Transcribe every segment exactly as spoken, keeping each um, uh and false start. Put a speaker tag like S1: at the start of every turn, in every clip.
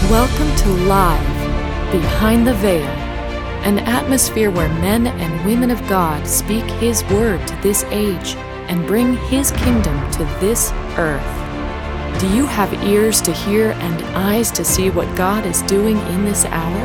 S1: Welcome to Live, Behind the Veil, an atmosphere where men and women of God speak His word to this age and bring His kingdom to this earth. Do you have ears to hear and eyes to see what God is doing in this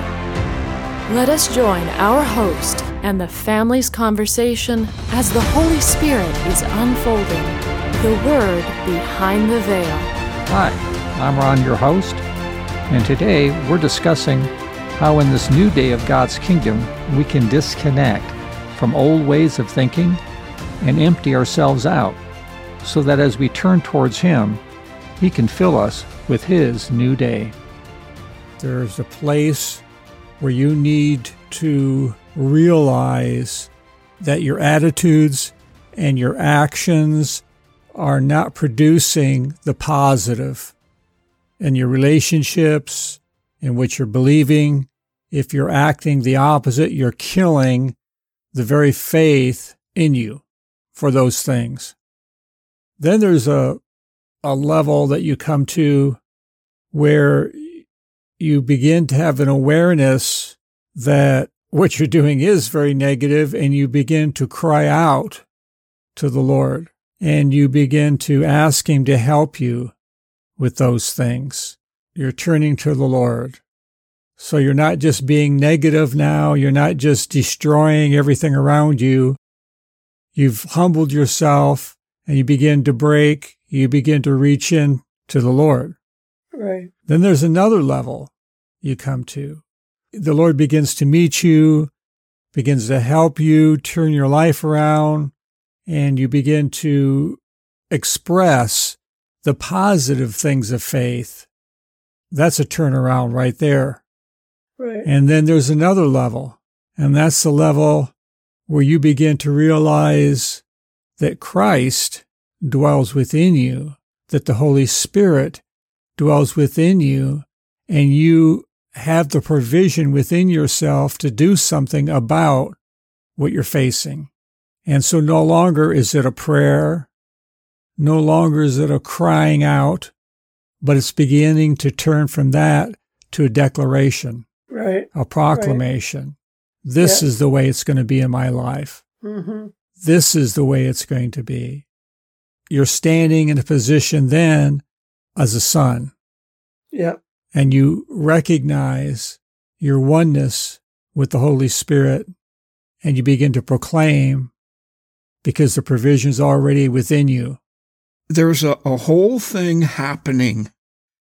S1: hour? Let us join our host and the family's conversation as the Holy Spirit is unfolding the Word behind the veil.
S2: Hi, I'm Ron, your host, and today we're discussing how in this new day of God's kingdom we can disconnect from old ways of thinking and empty ourselves out so that as we turn towards Him, He can fill us with His new day.
S3: There's a place where you need to realize that your attitudes and your actions are not producing the positive in your relationships, in what you're believing. If you're acting the opposite, you're killing the very faith in you for those things. Then there's a a level that you come to where you begin to have an awareness that what you're doing is very negative, and you begin to cry out to the Lord, and you begin to ask Him to help you with those things. You're turning to the Lord. So you're not just being negative now. You're not just destroying everything around you. You've humbled yourself, and you begin to break. You begin to reach in to the Lord.
S4: Right.
S3: Then there's another level you come to. The Lord begins to meet you, begins to help you turn your life around, and you begin to express the positive things of faith. That's a turnaround right there.
S4: Right.
S3: And then there's another level, and that's the level where you begin to realize that Christ dwells within you, that the Holy Spirit dwells within you, and you have the provision within yourself to do something about what you're facing. And so no longer is it a prayer, no longer is it a crying out, but it's beginning to turn from that to a declaration,
S4: Right.
S3: a proclamation. Right. This
S4: yeah.
S3: is the way it's going to be in my life.
S4: Mm-hmm.
S3: This is the way it's going to be. You're standing in a position then as a son.
S4: Yeah.
S3: And you recognize your oneness with the Holy Spirit, and you begin to proclaim because the provision is already within you.
S5: There's a, a whole thing happening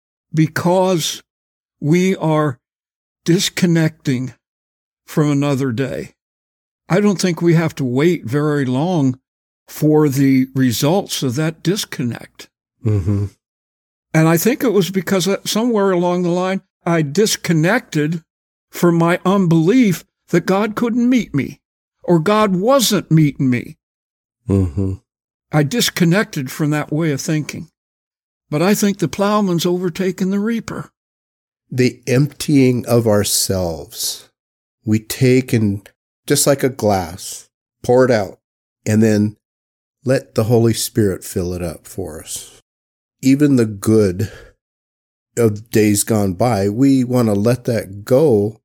S5: because we are disconnecting from another day. I don't think we have to wait very long for the results of that disconnect.
S6: Mm-hmm.
S5: And I think it was because somewhere along the line, I disconnected from my unbelief that God couldn't meet me or God wasn't meeting me.
S6: Mm-hmm.
S5: I disconnected from that way of thinking. But I think the plowman's overtaken the reaper.
S6: The emptying of ourselves. We take and, just like a glass, pour it out, and then let the Holy Spirit fill it up for us. Even the good of days gone by, we want to let that go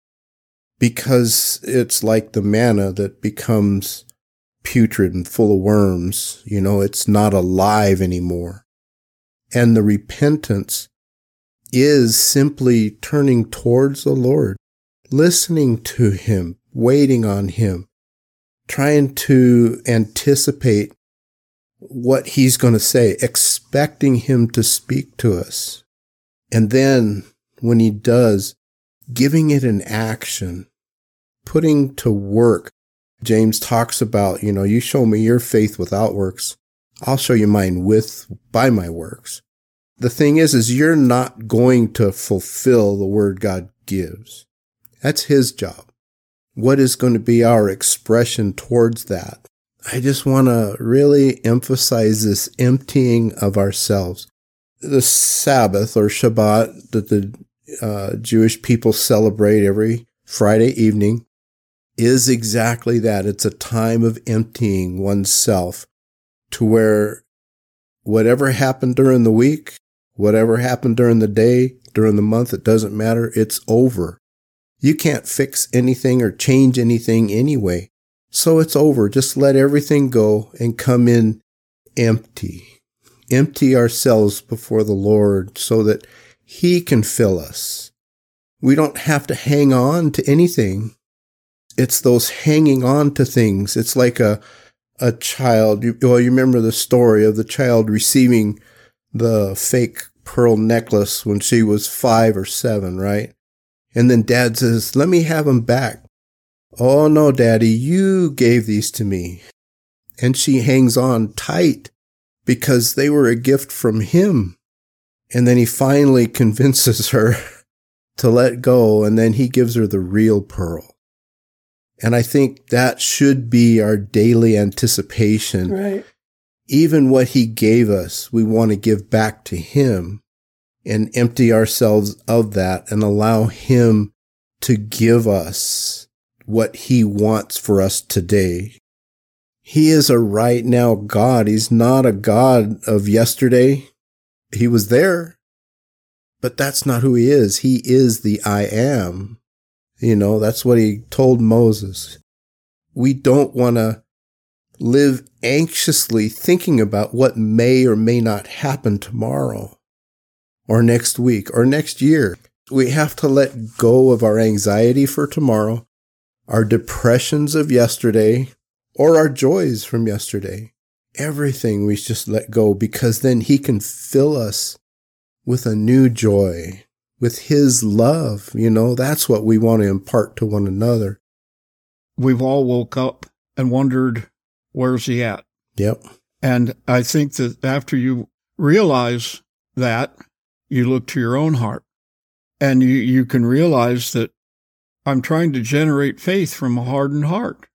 S6: because it's like the manna that becomes putrid and full of worms. You know, it's not alive anymore. And the repentance is simply turning towards the Lord, listening to Him, waiting on Him, trying to anticipate what He's going to say, expecting Him to speak to us. And then when He does, giving it an action, putting to work. James talks about, you know, you show me your faith without works, I'll show you mine with, by my works. The thing is, is you're not going to fulfill the word God gives. That's His job. What is going to be our expression towards that? I just want to really emphasize this emptying of ourselves. The Sabbath or Shabbat that the uh, Jewish people celebrate every Friday evening is exactly that. It's a time of emptying oneself to where whatever happened during the week, whatever happened during the day during the month, it doesn't matter. It's over. You can't fix anything or change anything anyway. So it's over. Just let everything go and come in empty. Empty ourselves before the Lord so that He can fill us. We don't have to hang on to anything. It's those hanging on to things. It's like a a child. You, well, you remember the story of the child receiving the fake pearl necklace when she was five or seven, right? And then Dad says, let me have them back. Oh, no, Daddy, you gave these to me. And she hangs on tight because they were a gift from him. And then he finally convinces her to let go, and then he gives her the real pearl. And I think that should be our daily anticipation.
S4: Right.
S6: Even what he gave us, we want to give back to him and empty ourselves of that and allow him to give us what he wants for us today. He is a right now God. He's not a God of yesterday. He was there, but that's not who he is. He is the I am. You know, that's what he told Moses. We don't want to live anxiously thinking about what may or may not happen tomorrow or next week or next year. We have to let go of our anxiety for tomorrow, our depressions of yesterday, or our joys from yesterday. Everything we just let go, because then he can fill us with a new joy, with his love. You know, that's what we want to impart to one another.
S5: We've all woke up and wondered, where's he at?
S6: Yep.
S5: And I think that after you realize that, you look to your own heart and you, you can realize that I'm trying to generate faith from a hardened heart.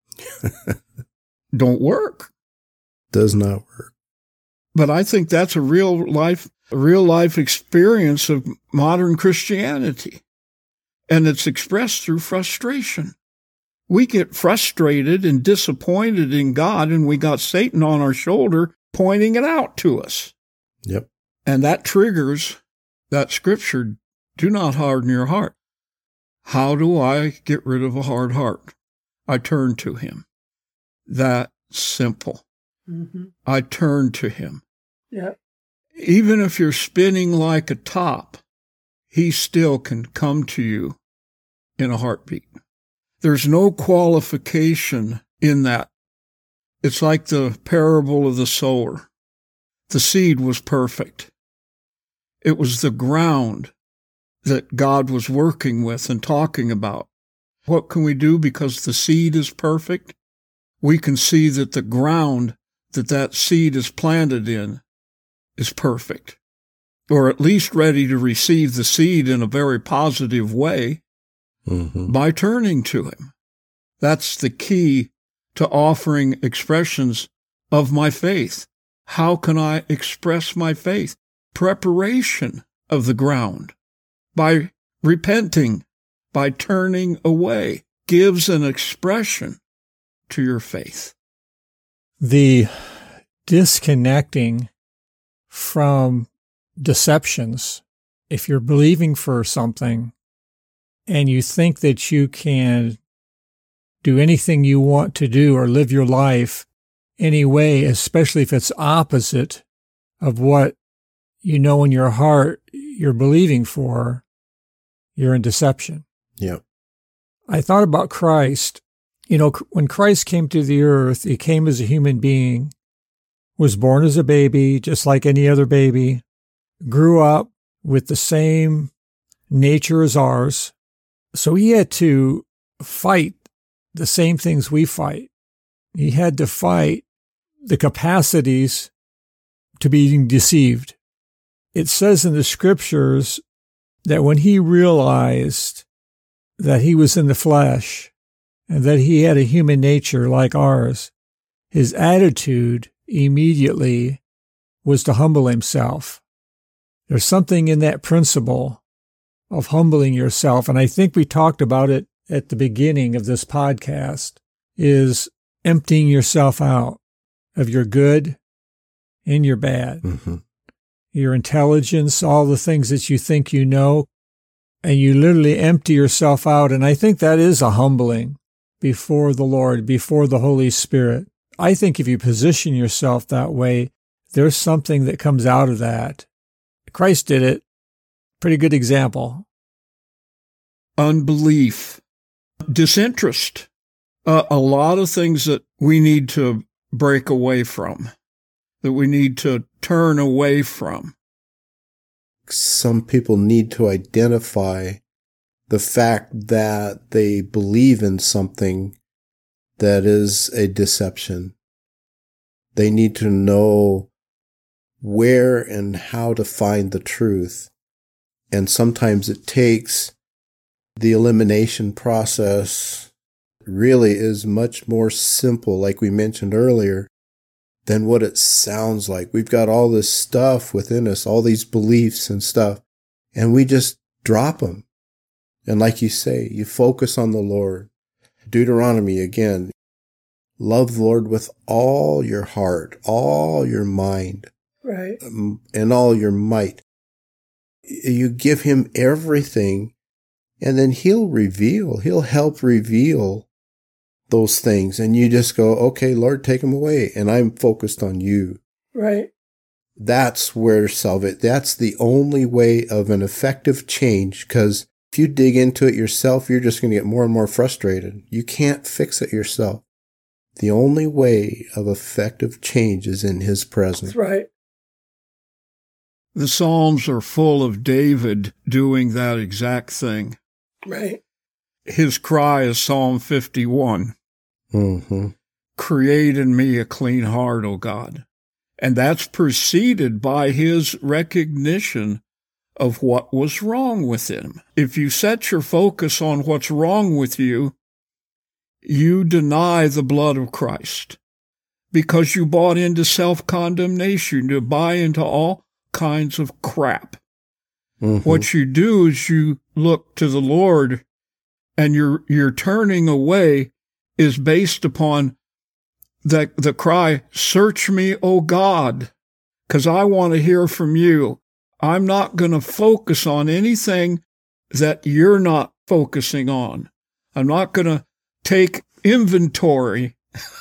S5: Don't work.
S6: Does not work.
S5: But I think that's a real life, a real life experience of modern Christianity. And it's expressed through frustration. We get frustrated and disappointed in God, and we got Satan on our shoulder pointing it out to us.
S6: Yep.
S5: And that triggers that scripture, do not harden your heart. How do I get rid of a hard heart? I turn to him. That simple.
S4: Mm-hmm.
S5: I turn to him.
S4: Yeah.
S5: Even if you're spinning like a top, he still can come to you in a heartbeat. There's no qualification in that. It's like the parable of the sower. The seed was perfect. It was the ground that God was working with and talking about. What can we do because the seed is perfect? We can see that the ground that that seed is planted in is perfect, or at least ready to receive the seed in a very positive way. Mm-hmm. By turning to him. That's the key to offering expressions of my faith. How can I express my faith? Preparation of the ground. By repenting, by turning away, gives an expression to your faith.
S3: The disconnecting from deceptions, if you're believing for something, and you think that you can do anything you want to do or live your life any way, especially if it's opposite of what you know in your heart you're believing for, you're in deception.
S6: Yeah.
S3: I thought about Christ. You know, when Christ came to the earth, he came as a human being, was born as a baby, just like any other baby, grew up with the same nature as ours. So he had to fight the same things we fight. He had to fight the capacities to being deceived. It says in the scriptures that when he realized that he was in the flesh and that he had a human nature like ours, his attitude immediately was to humble himself. There's something in that principle of humbling yourself, and I think we talked about it at the beginning of this podcast, is emptying yourself out of your good and your bad.
S6: Mm-hmm.
S3: your intelligence, all the things that you think you know, and you literally empty yourself out. And I think that is a humbling before the Lord, before the Holy Spirit. I think if you position yourself that way, there's something that comes out of that. Christ did it. Pretty good example.
S5: Unbelief, disinterest, uh, a lot of things that we need to break away from, that we need to turn away from.
S6: Some people need to identify the fact that they believe in something that is a deception. They need to know where and how to find the truth. And sometimes it takes the elimination process really is much more simple, like we mentioned earlier, than what it sounds like. We've got all this stuff within us, all these beliefs and stuff, and we just drop them. And like you say, you focus on the Lord. Deuteronomy again, love the Lord with all your heart, all your mind,
S4: Right.
S6: um, and all your might. You give him everything, and then he'll reveal, he'll help reveal those things. And you just go, okay, Lord, take them away. And I'm focused on you.
S4: Right.
S6: That's where salvation, that's the only way of an effective change. Because if you dig into it yourself, you're just going to get more and more frustrated. You can't fix it yourself. The only way of effective change is in his presence.
S4: That's right.
S5: The Psalms are full of David doing that exact thing.
S4: Right.
S5: His cry is Psalm fifty-one.
S6: Mm-hmm.
S5: Create in me a clean heart, O God. And that's preceded by his recognition of what was wrong with him. If you set your focus on what's wrong with you, you deny the blood of Christ because you bought into self-condemnation, to buy into all kinds of crap.
S6: Mm-hmm.
S5: What you do is you look to the Lord, and your your turning away is based upon the, the cry, search me, O God, because I want to hear from you. I'm not going to focus on anything that you're not focusing on. I'm not going to take inventory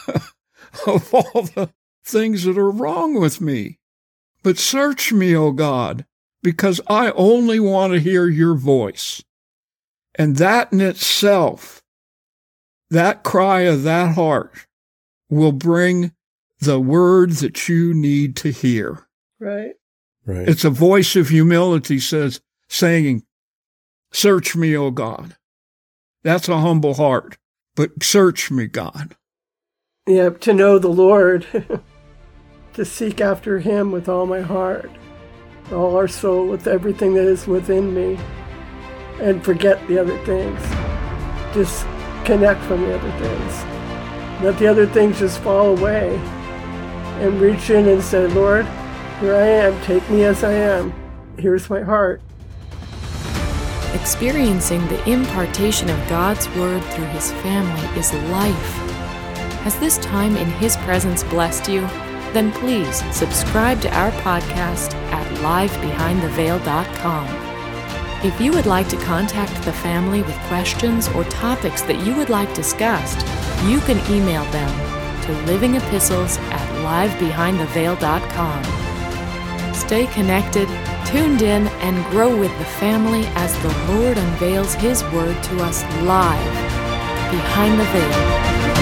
S5: of all the things that are wrong with me. But search me, O God, because I only want to hear your voice. And that in itself, that cry of that heart, will bring the word that you need to hear.
S4: Right.
S6: Right.
S5: It's a voice of humility says, saying, search me, O God. That's a humble heart, but search me, God.
S4: Yeah, to know the Lord, to seek after him with all my heart, all our soul, with everything that is within me, and forget the other things. Disconnect from the other things. Let the other things just fall away, and reach in and say, Lord, here I am, take me as I am. Here's my heart.
S1: Experiencing the impartation of God's Word through His family is life. Has this time in His presence blessed you? Then please subscribe to our podcast at live behind the veil dot com. If you would like to contact the family with questions or topics that you would like discussed, you can email them to living epistles at live behind the veil dot com. Stay connected, tuned in, and grow with the family as the Lord unveils His Word to us live behind the veil.